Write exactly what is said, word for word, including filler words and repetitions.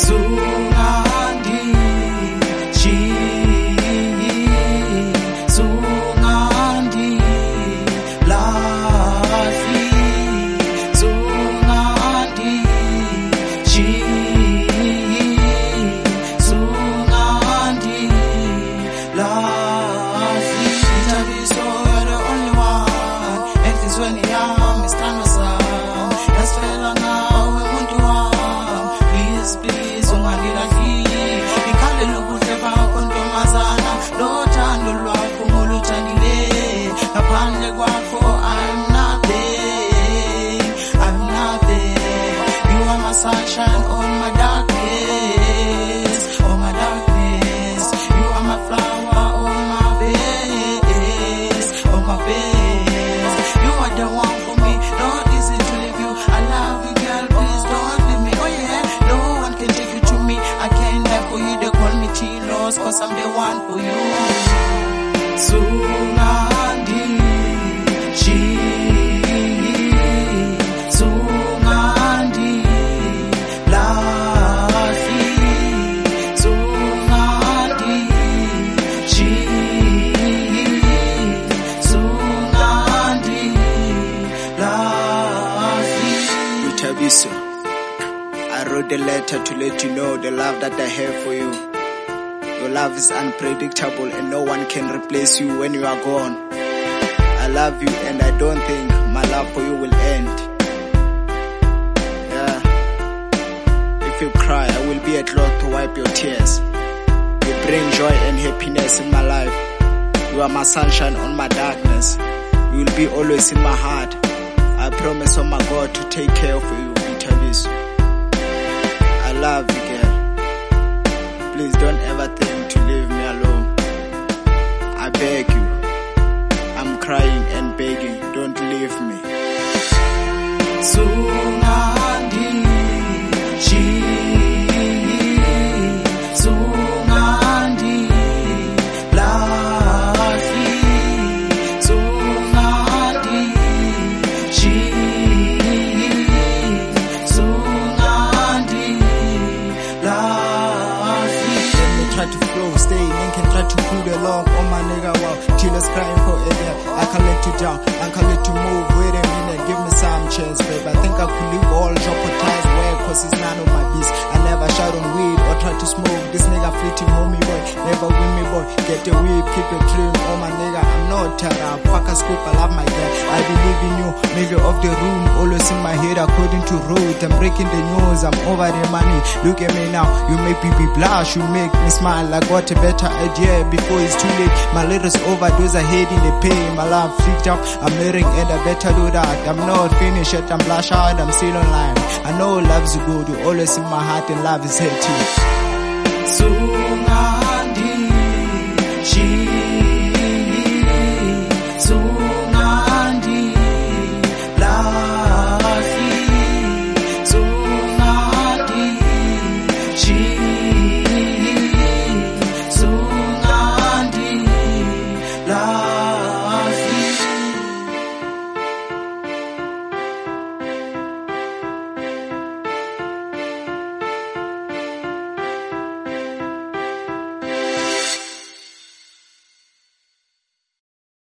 Sungandi chi Sungandi lafi Sungandi chi Sungandi lafi Tabiso, you're the only one. And this when you are, Mister Nasan. That's fella now, we want to have. Please, please, ungani lafi. Ikale lokuhle bakho ntombazana. Lothando lwakho ngoluthandile. Ngaphandle kwakho, I'm nothing. I'm nothing. You are my sunshine on my darkness. On my darkness. You are my flower on my face. On my face. You are the one for me. Not easy to leave you. I love you, girl. Please don't leave me. Oh yeah. No one can take you to me. I can't die for you. They call me Chilos, cause I'm the one for you. Sungandi chi Sungandi lafi Sungandi chi Sungandi lafi. Utabiso, I wrote a letter to let you know the love that I have for you. Your love is unpredictable and no one can replace you when you are gone. I love you and I don't think my love for you will end. Yeah. If you cry, I will be a cloth to wipe your tears. You bring joy and happiness in my life. You are my sunshine on my darkness. You will be always in my heart. I promise on my God to take care of you, Itabiso. I love you, girl. Please don't ever think to leave me alone. I beg you. I'm crying and begging. Don't leave me. Sungandi chi Sungandi lafi Sungandi chi Sungandi lafi. Try to flow, stay in, can try to pull along. Oh my nigga, wow, Chilla's crying forever. I can't let you down, I can't let you move. Wait a minute, give me some chance, babe. I think I could leave all jeopardized way, cause it's none of my beast. I never shout on weed or try to smoke. This nigga fleeting homie boy, never win me boy. Get a whip, keep a dream. Oh my nigga, I'm not terror. Fuck a scoop, I love my girl. I believe in you, middle of the room, always in my head according to road. I'm breaking the news, I'm over the money. Look at me now, you make me blush, you make me smile. I got a better idea before it's too late. My letters overdose, I hate in the pain. My love freaked out, I'm marrying and I better do that. I'm not finished yet, I'm blush out, I'm still online. I know love's good, you always in my heart and love is hate you. Sunga